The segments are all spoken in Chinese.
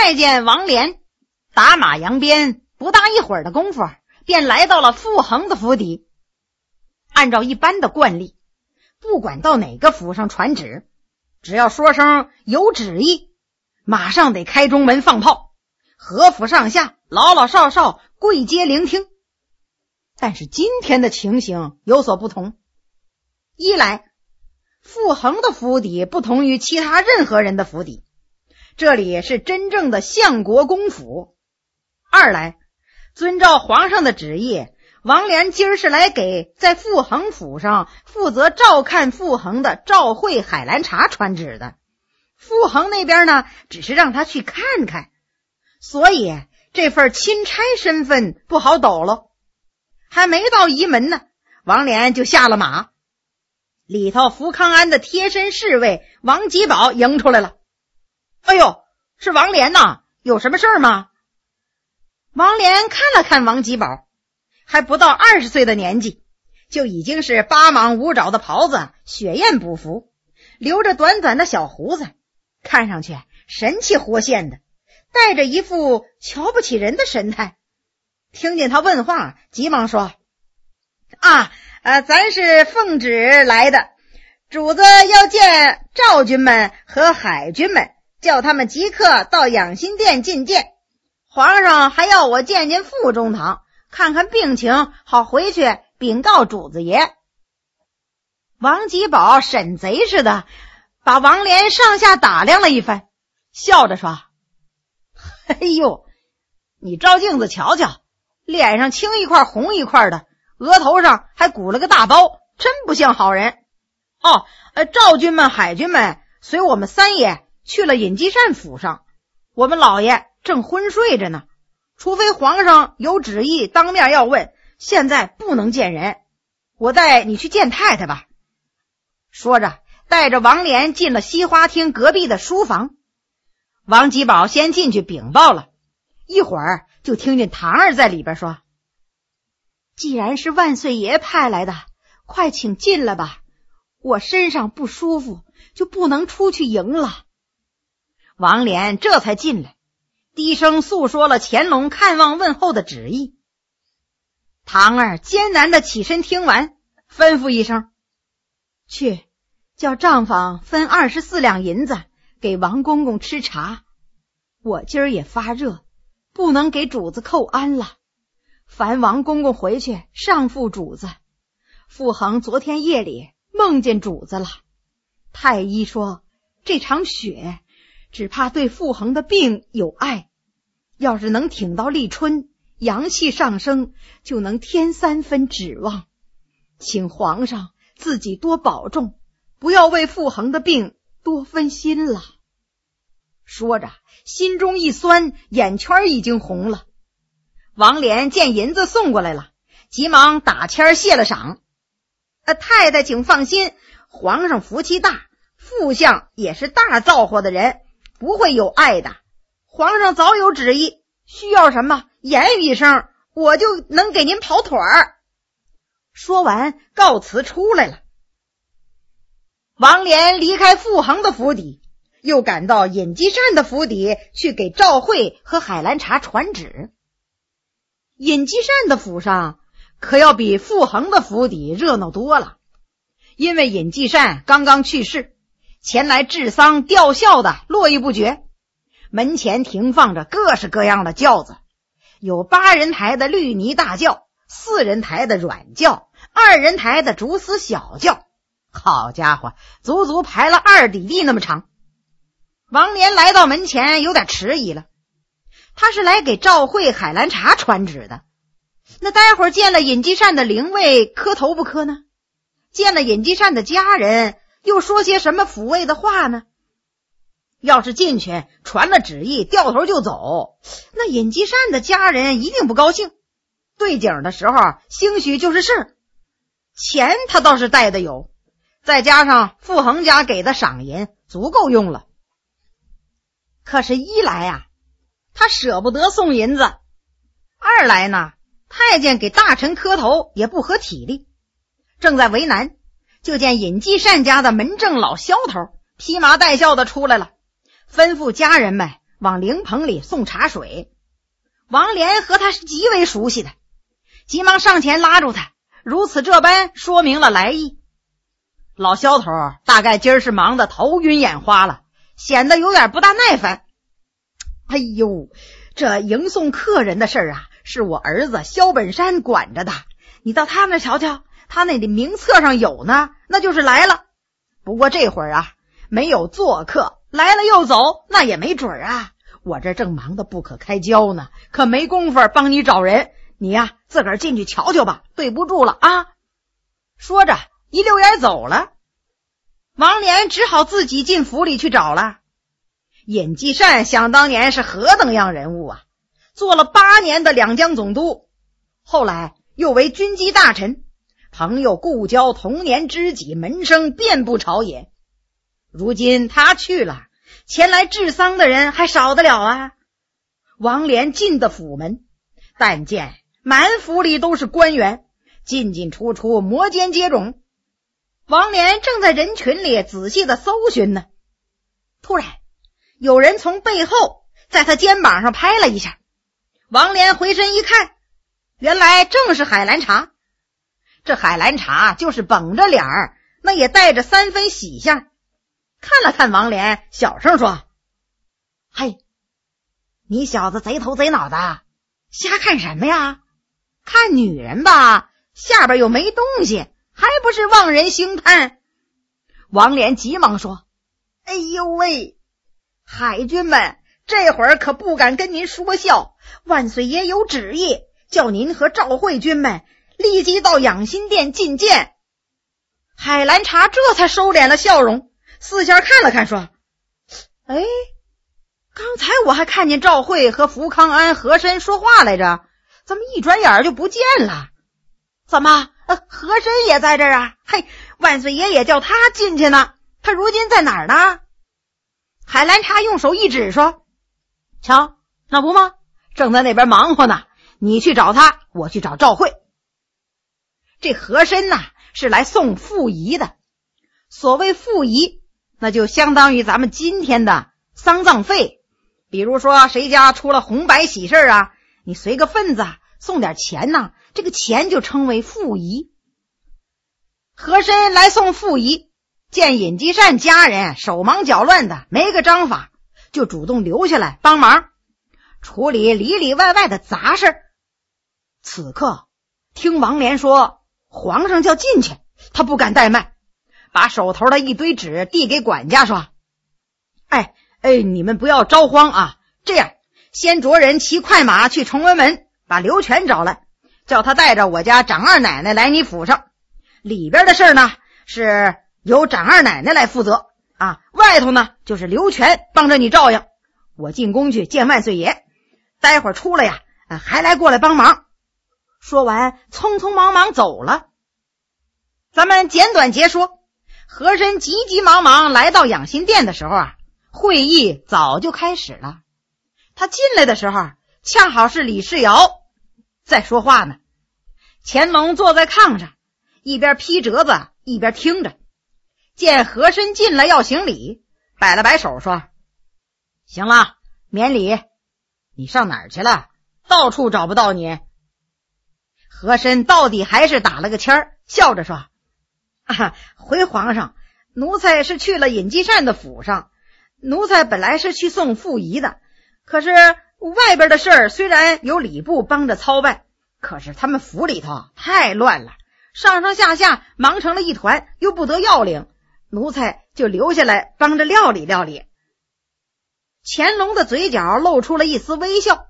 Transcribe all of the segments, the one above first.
太监王连打马扬鞭，不大一会儿的功夫便来到了傅恒的府邸。按照一般的惯例，不管到哪个府上传旨，只要说声有旨意，马上得开中门放炮，何府上下老老少少跪阶聆听。但是今天的情形有所不同。一来，傅恒的府邸不同于其他任何人的府邸，这里是真正的相国公府。二来，遵照皇上的旨意，王连今儿是来给在傅恒府上负责照看傅恒的赵惠、海兰察传旨的。傅恒那边呢，只是让他去看看，所以这份钦差身份不好抖了。还没到仪门呢，王连就下了马。里头福康安的贴身侍卫王吉宝迎出来了。哎呦，是王连呐，有什么事儿吗？王连看了看王吉宝，还不到20岁的年纪，就已经是八芒五爪的袍子，雪艳补服，留着短短的小胡子，看上去神气活现的，带着一副瞧不起人的神态。听见他问话，急忙说：咱是奉旨来的，主子要见赵军们和海军们，叫他们即刻到养心殿觐见。皇上还要我见见傅中堂，看看病情，好回去禀告主子爷。王吉宝审贼似的把王连上下打量了一番，笑着说：哎呦，你照镜子瞧瞧，脸上青一块红一块的，额头上还鼓了个大包，真不像好人。赵军们海军们随我们三爷去了尹继善府上，我们老爷正昏睡着呢，除非皇上有旨意当面要问，现在不能见人，我带你去见太太吧。说着带着王连进了西花厅隔壁的书房。王吉宝先进去禀报了，一会儿就听见堂儿在里边说：既然是万岁爷派来的，快请进了吧，我身上不舒服，就不能出去迎了。王连这才进来，低声诉说了乾隆看望问候的旨意。堂儿艰难的起身听完，吩咐一声：去叫账房分24两银子给王公公吃茶，我今儿也发热，不能给主子叩安了。烦王公公回去上付主子。傅恒昨天夜里梦见主子了，太医说这场雪只怕对傅恒的病有碍，要是能挺到立春，阳气上升，就能添3分指望。请皇上自己多保重，不要为傅恒的病多分心了。说着心中一酸，眼圈已经红了。王连见银子送过来了，急忙打签谢了赏。太太请放心，皇上福气大，傅相也是大造化的人，不会有碍的。皇上早有旨意，需要什么言语一声，我就能给您跑腿儿。说完告辞出来了。王连离开傅恒的府邸，又赶到尹继善的府邸去给赵惠和海兰察传旨。尹继善的府上可要比傅恒的府邸热闹多了，因为尹继善刚刚去世，前来治丧吊孝的络绎不绝，门前停放着各式各样的轿子，有8人抬的绿泥大轿，4人抬的软轿，2人抬的竹丝小轿，好家伙，足足排了2里地那么长。王连来到门前有点迟疑了，他是来给赵惠、海兰察传旨的，那待会儿见了尹继善的灵位磕头不磕呢？见了尹继善的家人又说些什么抚慰的话呢？要是进去传了旨意掉头就走，那尹继善的家人一定不高兴，对景的时候兴许就是事。钱他倒是带的有，再加上傅恒家给的赏银足够用了。可是一来啊，他舍不得送银子；二来呢，太监给大臣磕头也不合体力。正在为难，就见尹继善家的门正老萧头披麻戴孝的出来了，吩咐家人们往灵棚里送茶水。王连和他是极为熟悉的，急忙上前拉住他，如此这般说明了来意。老萧头大概今儿是忙得头晕眼花了，显得有点不大耐烦。哎呦，这迎送客人的事儿啊，是我儿子萧本山管着的，你到他那瞧瞧，他那里名册上有呢，那就是来了。不过这会儿啊，没有做客，来了又走，那也没准啊。我这正忙得不可开交呢，可没工夫帮你找人，你呀自个儿进去瞧瞧吧，对不住了啊。说着一溜烟走了。王连只好自己进府里去找了。尹继善想当年是何等样人物啊，做了8年的两江总督，后来又为军机大臣，朋友故交童年知己门生遍布朝野。如今他去了，前来治丧的人还少得了啊。王连进的府门，但见满府里都是官员，进进出出，摩肩接踵。王连正在人群里仔细的搜寻呢，突然有人从背后在他肩膀上拍了一下。王连回身一看，原来正是海兰察。这海兰察就是绷着脸儿，那也带着3分喜相，看了看王连，小声说：嘿，你小子贼头贼脑的，瞎看什么呀？看女人吧，下边又没东西，还不是望人兴叹。王连急忙说：哎呦喂，海军们这会儿可不敢跟您说笑，万岁爷有旨意，叫您和赵慧军们立即到养心殿觐见。海兰察这才收敛了笑容，四下看了看，说：哎，刚才我还看见赵慧和福康安和珅说话来着，怎么一转眼就不见了？怎么和珅也在这儿啊？嘿，万岁爷也叫他进去呢，他如今在哪儿呢？海兰察用手一指说：瞧，那不吗？正在那边忙活呢，你去找他，我去找赵慧。这和珅呐，是来送傅仪的。所谓傅仪，那就相当于咱们今天的丧葬费。比如说谁家出了红白喜事啊，你随个份子送点钱呢，这个钱就称为傅仪。和珅来送傅仪，见尹继善家人手忙脚乱的，没个章法，就主动留下来帮忙处理里里外外的杂事。此刻听王连说皇上叫进去，他不敢怠慢，把手头的一堆纸递给管家说：你们不要着慌啊，这样先着人骑快马去崇文门，把刘全找来，叫他带着我家长二奶奶来你府上。里边的事呢是由长二奶奶来负责啊，外头呢就是刘全帮着你照应。我进宫去见万岁爷，待会儿出来呀还来过来帮忙。说完匆匆忙忙走了。咱们简短截说，和珅急急忙忙来到养心殿的时候啊，会议早就开始了。他进来的时候恰好是李世尧在说话呢。乾隆坐在炕上，一边批折子一边听着，见和珅进来要行礼，摆了摆手说：行了，免礼，你上哪儿去了？到处找不到你。和珅到底还是打了个签儿，笑着说：回皇上，奴才是去了尹继善的府上，奴才本来是去送傅仪的，可是外边的事儿虽然有礼部帮着操办，可是他们府里头太乱了，上上下下忙成了一团，又不得要领，奴才就留下来帮着料理料理。乾隆的嘴角露出了一丝微笑。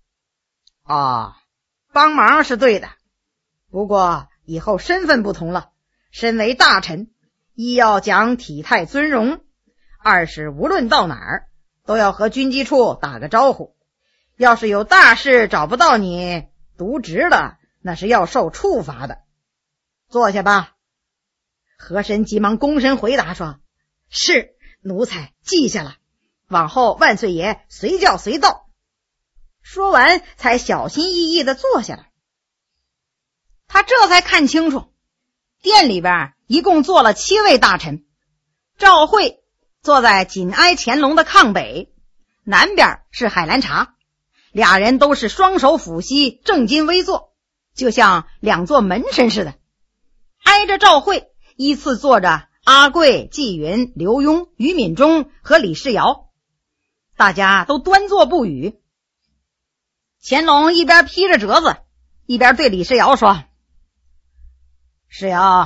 帮忙是对的，不过以后身份不同了，身为大臣，一要讲体态尊荣，二是无论到哪儿都要和军机处打个招呼，要是有大事找不到你，渎职了，那是要受处罚的。坐下吧。和珅急忙躬身回答说：是，奴才记下了，往后万岁爷随叫随到。说完才小心翼翼地坐下来。他这才看清楚，殿里边一共坐了7位大臣。赵慧坐在紧挨乾隆的炕北， 南边是海兰察，俩人都是双手抚膝，正襟危坐，就像两座门神似的。挨着赵惠依次坐着阿贵、纪云、刘墉、于敏中和李世尧，大家都端坐不语。乾隆一边披着折子，一边对李世尧说：“世尧，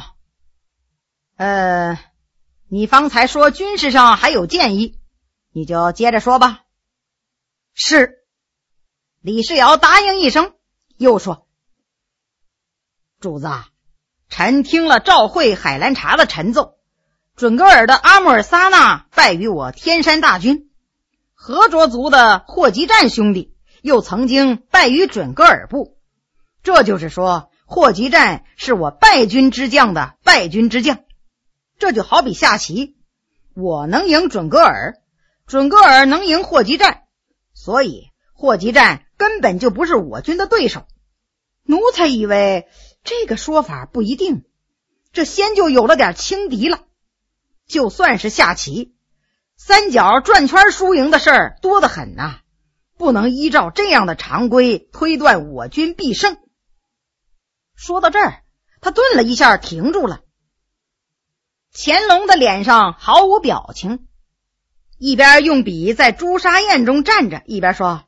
你方才说军事上还有建议，你就接着说吧。”是。李世尧答应一声，又说：“主子，臣听了赵惠、海兰察的陈奏，准噶尔的阿穆尔撒纳败于我天山大军，和卓族的霍吉战兄弟又曾经败于准噶尔部，这就是说霍吉战是我败军之将的败军之将。这就好比下棋，我能赢准噶尔，准噶尔能赢霍吉战，所以霍吉战根本就不是我军的对手。奴才以为这个说法不一定，这先就有了点轻敌了。就算是下棋，三角转圈输赢的事儿多得很呐，不能依照这样的常规推断我军必胜。”说到这儿，他顿了一下，停住了。乾隆的脸上毫无表情，一边用笔在朱砂砚中蘸着，一边说：“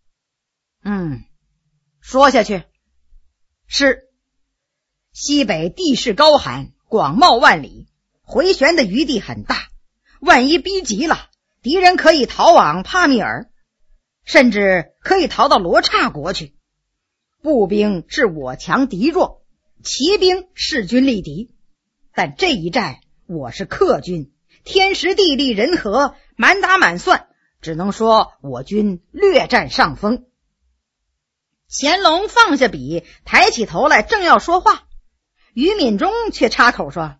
说下去。”是。西北地势高寒，广袤万里，回旋的余地很大，万一逼急了，敌人可以逃往帕米尔，甚至可以逃到罗刹国去。步兵是我强敌弱，骑兵势均力敌，但这一战我是客军，天时地利人和，满打满算，只能说我军略占上风。乾隆放下笔，抬起头来，正要说话，于敏中却插口说：“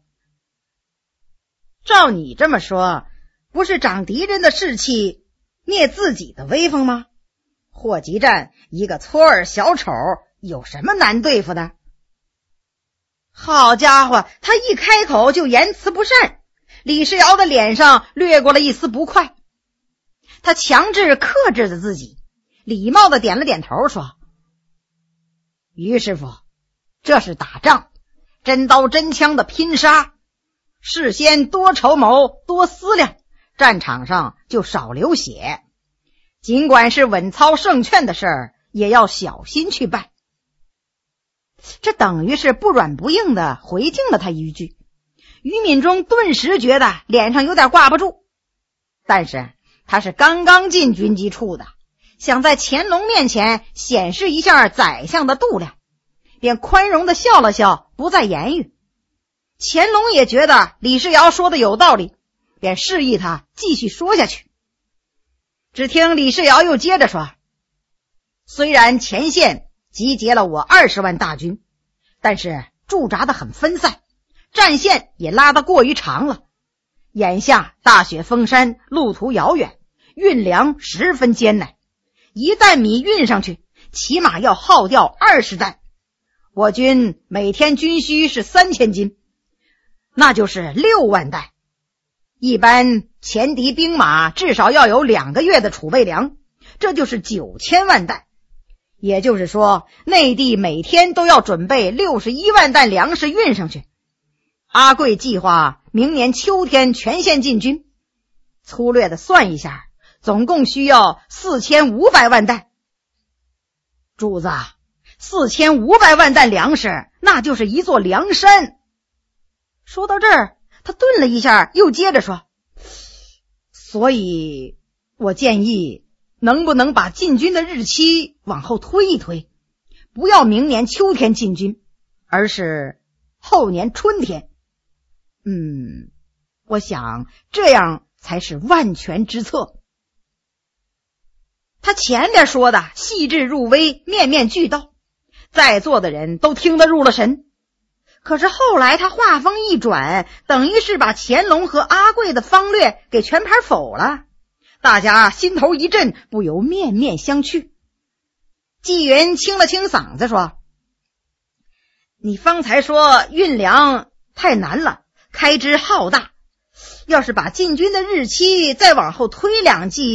照你这么说，不是长敌人的士气，灭自己的威风吗？霍吉战一个搓耳小丑，有什么难对付的？”好家伙，他一开口就言辞不善，李世尧的脸上掠过了一丝不快。他强制克制着自己，礼貌地点了点头，说：“于师傅，这是打仗，真刀真枪的拼杀，事先多筹谋，多思量，战场上就少流血。尽管是稳操胜券的事儿，也要小心去办。”这等于是不软不硬的回敬了他一句。于敏中顿时觉得脸上有点挂不住，但是他是刚刚进军机处的，想在乾隆面前显示一下宰相的度量，便宽容地笑了笑，不再言语。乾隆也觉得李世尧说的有道理，便示意他继续说下去。只听李世尧又接着说：“虽然前线集结了我20万大军，但是驻扎得很分散，战线也拉得过于长了。眼下大雪封山，路途遥远，运粮十分艰难，一担米运上去，起码要耗掉20担。我军每天军需是3000斤，那就是6万担。一般前敌兵马至少要有2个月的储备粮，这就是9000万担。也就是说，内地每天都要准备61万担粮食运上去。阿贵计划明年秋天全线进军，粗略的算一下，总共需要4500万担。主子，4500万担粮食，那就是一座粮山。”说到这儿，他顿了一下，又接着说：“所以我建议能不能把进军的日期往后推一推，不要明年秋天进军，而是后年春天。我想这样才是万全之策。”他前边说的细致入微，面面俱到，在座的人都听得入了神。可是后来他话锋一转，等于是把乾隆和阿贵的方略给全盘否了，大家心头一震，不由面面相觑。纪云清了清嗓子说：“你方才说运粮太难了，开支浩大，要是把进军的日期再往后推2季，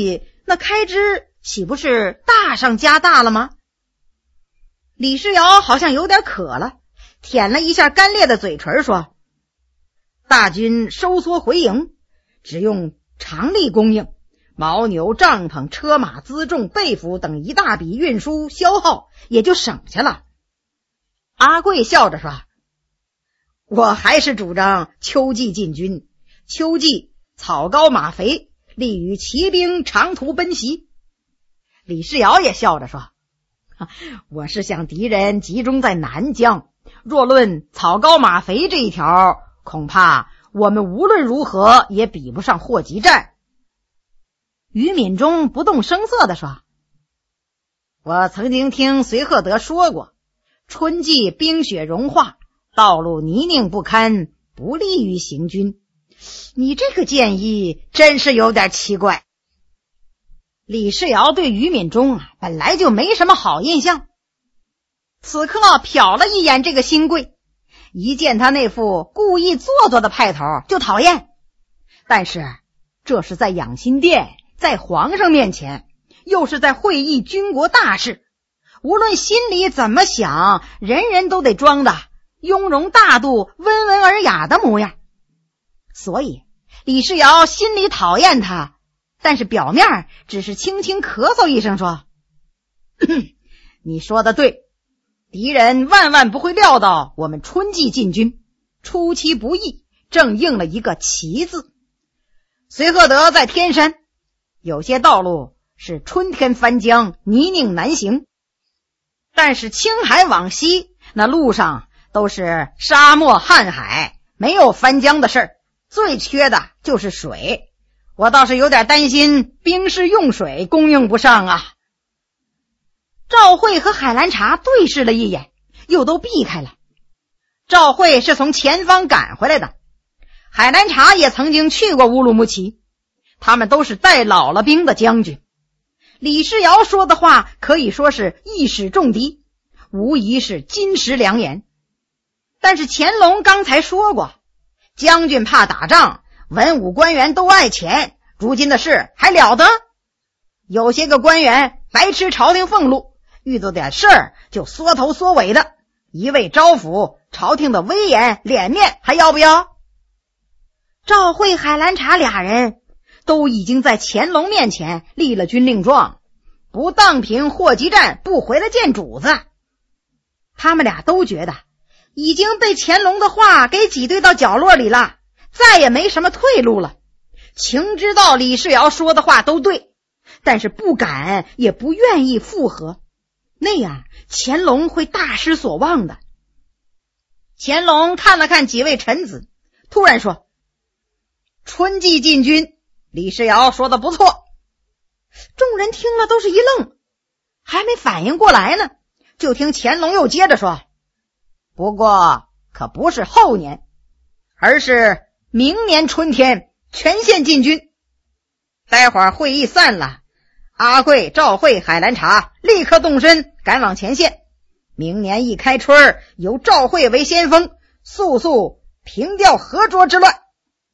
那开支岂不是大上加大了吗？李世尧好像有点渴了，舔了一下干裂的嘴唇，说：大军收缩回营，只用常例供应，牦牛、帐篷、车马、辎重、被服等一大笔运输消耗也就省下了。阿贵笑着说：我还是主张秋季进军，秋季草高马肥，利于骑兵长途奔袭。李世尧也笑着说：我是想敌人集中在南疆，若论草高马肥这一条，恐怕我们无论如何也比不上霍集战。于敏中不动声色地说：我曾经听随赫德说过，春季冰雪融化，道路泥泞不堪，不利于行军。你这个建议真是有点奇怪。李世尧对于敏中本来就没什么好印象，此刻瞟了一眼这个新贵，一见他那副故意做作的派头就讨厌。但是这是在养心殿，在皇上面前，又是在会议军国大事，无论心里怎么想，人人都得装的雍容大度、温文尔雅的模样。所以李世尧心里讨厌他，但是表面只是轻轻咳嗽一声说：你说的对，敌人万万不会料到我们春季进军，出其不意，正应了一个奇字。随赫德在天山，有些道路是春天翻江，泥泞难行，但是青海往西那路上都是沙漠瀚海，没有翻江的事儿，最缺的就是水。我倒是有点担心兵士用水供应不上啊。赵惠和海兰察对视了一眼，又都避开了。赵惠是从前方赶回来的，海兰察也曾经去过乌鲁木齐，他们都是带老了兵的将军。李世尧说的话可以说是一矢中的，无疑是金石良言。但是乾隆刚才说过，将军怕打仗，文武官员都爱钱，如今的事还了得？有些个官员白吃朝廷俸禄，遇到点事儿就缩头缩尾的，一味招抚，朝廷的威严脸面还要不要？赵惠、海兰察俩人都已经在乾隆面前立了军令状，不当凭霍集战不回来见主子。他们俩都觉得已经被乾隆的话给挤兑到角落里了，再也没什么退路了。情知道李世尧说的话都对，但是不敢也不愿意附和，那样乾隆会大失所望的。乾隆看了看几位臣子，突然说：春季进军，李世尧说的不错。众人听了都是一愣，还没反应过来呢，就听乾隆又接着说：不过可不是后年，而是明年春天全线进军。待会儿会议散了，阿贵、赵惠、海兰察立刻动身赶往前线，明年一开春，由赵惠为先锋，速速平掉河涿之乱。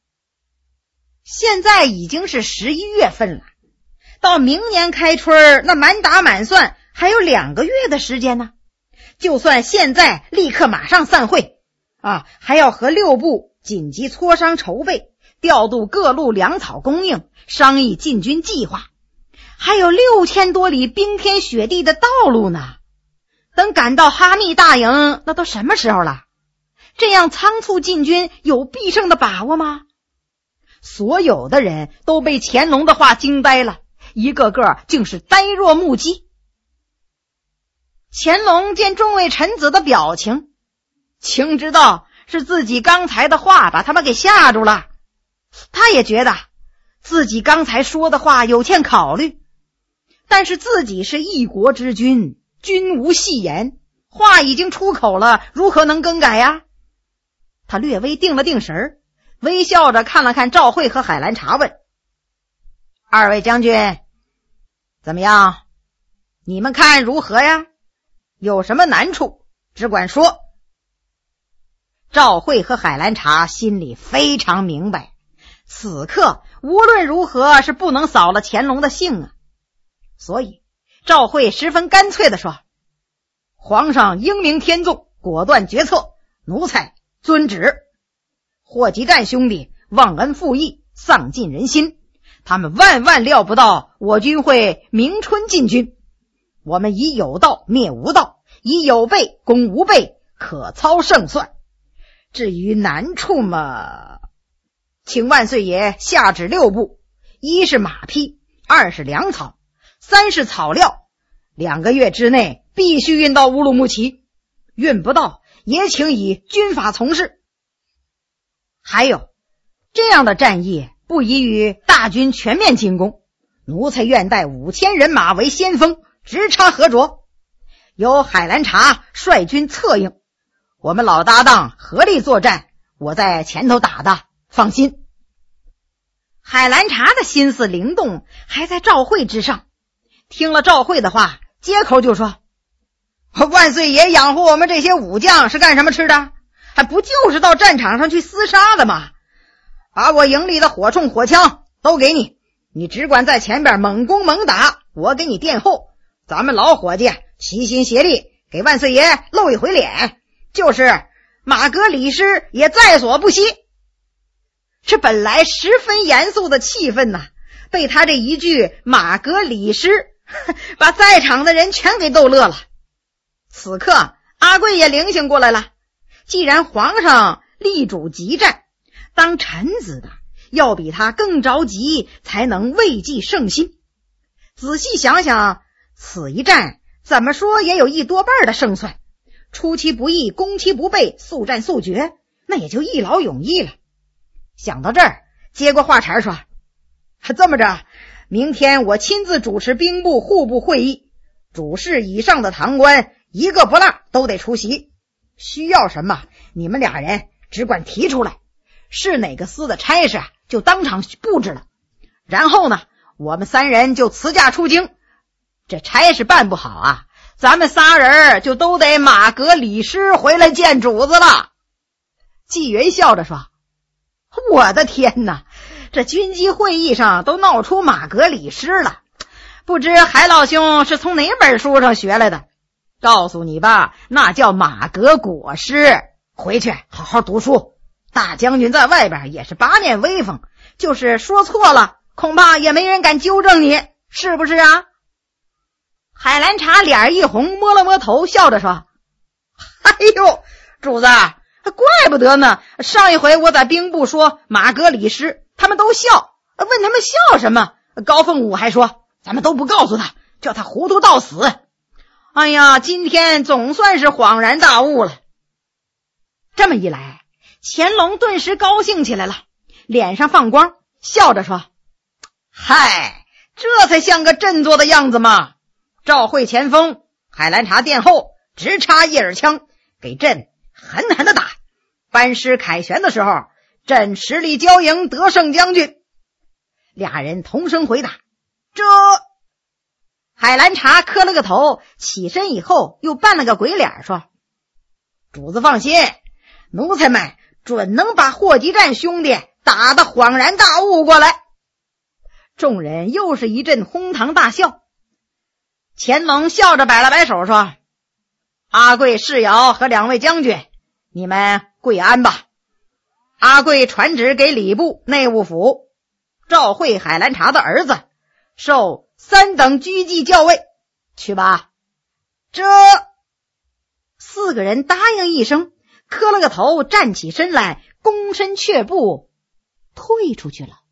现在已经是11月份了，到明年开春，那满打满算还有2个月的时间呢。就算现在立刻马上散会还要和6部紧急磋商筹备，调度各路粮草供应，商议进军计划。还有6000多里冰天雪地的道路呢，等赶到哈密大营，那都什么时候了？这样仓促进军有必胜的把握吗？所有的人都被乾隆的话惊呆了，一个个竟是呆若木鸡。乾隆见众位臣子的表情，情知道是自己刚才的话把他们给吓住了，他也觉得自己刚才说的话有欠考虑，但是自己是一国之君，君无戏言，话已经出口了，如何能更改呀？他略微定了定神，微笑着看了看赵惠和海兰察，问：二位将军怎么样？你们看如何呀？有什么难处只管说。赵惠和海兰察心里非常明白，此刻无论如何是不能扫了乾隆的兴啊， 所以赵惠十分干脆地说：皇上英明天纵，果断决策，奴才遵旨。霍集占兄弟忘恩负义，丧尽人心，他们万万料不到我军会明春进军。我们以有道灭无道，以有备攻无备，可操胜算。至于难处嘛，请万岁爷下旨6步：一是马匹，二是粮草，三是草料，2个月之内必须运到乌鲁木齐，运不到也请以军法从事。还有，这样的战役不宜与大军全面进攻，奴才愿带5000人马为先锋，直插河卓，由海兰察率军策应，我们老搭档合力作战，我在前头打的，放心。海兰察的心思灵动还在赵惠之上，听了赵惠的话，接口就说：万岁爷养活我们这些武将是干什么吃的？还不就是到战场上去厮杀的吗？把我营里的火铳火枪都给你，你只管在前边猛攻猛打，我给你殿后，咱们老伙计齐心协力给万岁爷露一回脸，就是马革李师也在所不惜。这本来十分严肃的气氛呐，被他这一句马革李师把在场的人全给逗乐了。此刻阿贵也灵醒过来了，既然皇上力主急战，当臣子的要比他更着急，才能慰藉圣心。仔细想想，此一战怎么说也有1多半的胜算，出其不意，攻其不备，速战速决，那也就一劳永逸了。想到这儿，接过话茬说：这么着，明天我亲自主持兵部户部会议，主事以上的堂官一个不落都得出席，需要什么你们俩人只管提出来，是哪个司的差事就当场布置了，然后呢，我们3人就辞驾出京。这差事办不好咱们仨人就都得马革李师回来见主子了。纪元笑着说：我的天哪，这军机会议上都闹出马革李师了，不知海老兄是从哪本书上学来的？告诉你吧，那叫马革裹尸，回去好好读书。大将军在外边也是8面威风，就是说错了，恐怕也没人敢纠正你，是不是啊？海兰察脸一红，摸了摸头，笑着说：哎呦，主子，怪不得呢，上一回我在兵部说马革李师，他们都笑，问他们笑什么，高凤武还说咱们都不告诉他，叫他糊涂到死。哎呀，今天总算是恍然大悟了。这么一来，乾隆顿时高兴起来了，脸上放光，笑着说：嗨，这才像个振作的样子嘛！赵惠前锋，海兰察殿后，直插叶尔枪，给朕狠狠的打。班师凯旋的时候，朕实力交赢得胜将军。俩人同声回答：这。海兰察磕了个头，起身以后又扮了个鬼脸，说：主子放心，奴才们准能把霍集占兄弟打得恍然大悟过来。众人又是一阵哄堂大笑。乾隆笑着摆了摆手说：阿贵、世尧和2位将军，你们跪安吧。阿贵传旨给礼部、内务府，赵惠、海兰察的儿子受3等车骑校尉，去吧。这4个人答应一声，磕了个头，站起身来，躬身却步，退出去了。